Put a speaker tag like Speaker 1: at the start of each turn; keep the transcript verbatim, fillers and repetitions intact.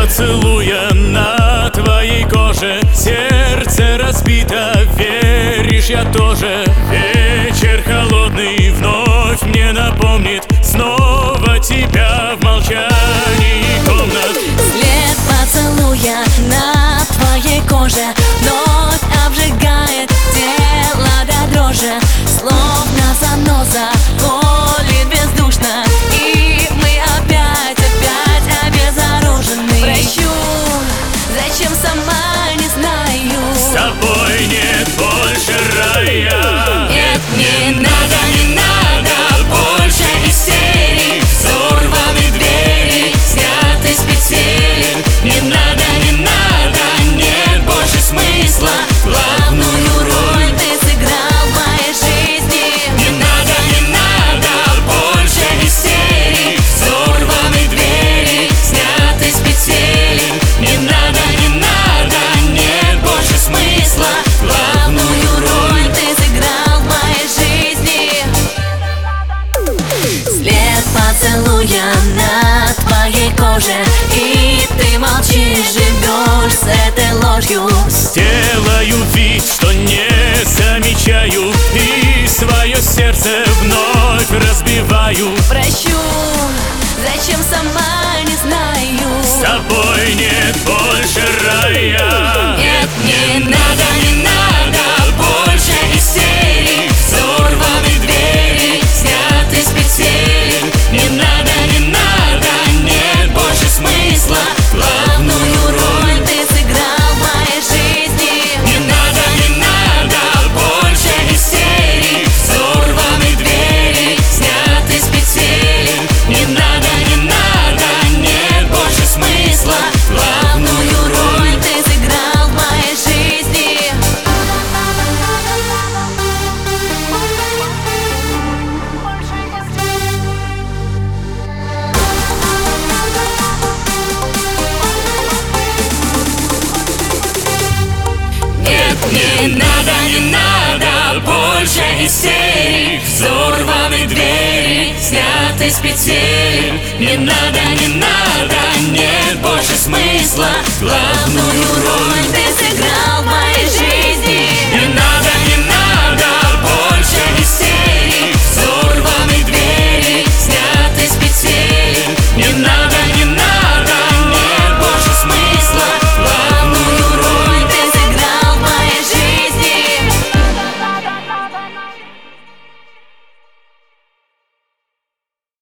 Speaker 1: поцелуя на твоей коже сердце разбито, веришь, я тоже. Вечер холодный вновь мне напомнит снова тебя в молчании комнат.
Speaker 2: След поцелуя на твоей коже вновь обжигает тело до дрожи, словно заноза колет бездушно, и мы опять, опять обезоружены. Прощу, зачем сама не знаю.
Speaker 1: С тобой нет больше рая.
Speaker 2: Нет, не надо, не надо больше истерик. Взорваны двери, сняты с петель. Не надо, не надо, нет больше смысла. Главную роль ты сыграл в моей жизни. Не надо, не надо больше истерик. Взорваны двери, сняты с петель. Не надо, не надо, нет больше смысла. Главную роль ты сыграл в моей жизни. След поцелуя на твоей коже, и ты молчишь, живешь с этой ложью.
Speaker 1: Сделаю вид, что не замечаю, и свое сердце вновь разбиваю.
Speaker 2: Прощу, зачем сама не знаю.
Speaker 1: С тобой нет больше рая.
Speaker 2: Нет, не надо, не надо больше истерик. Взорваны двери, сняты с петель. Не надо, не надо, нет больше смысла. Главную роль ты сыграл в моей жизни. Не надо, не надо больше истерик. Взорваны двери, сняты с петель. Не надо, не надо, нет больше смысла. Главную роль ты сыграл в моей жизни. Нет, не надо, не надо больше истерик. Взорваны двери, сняты с петель. Не надо, не надо, нет больше смысла. Главное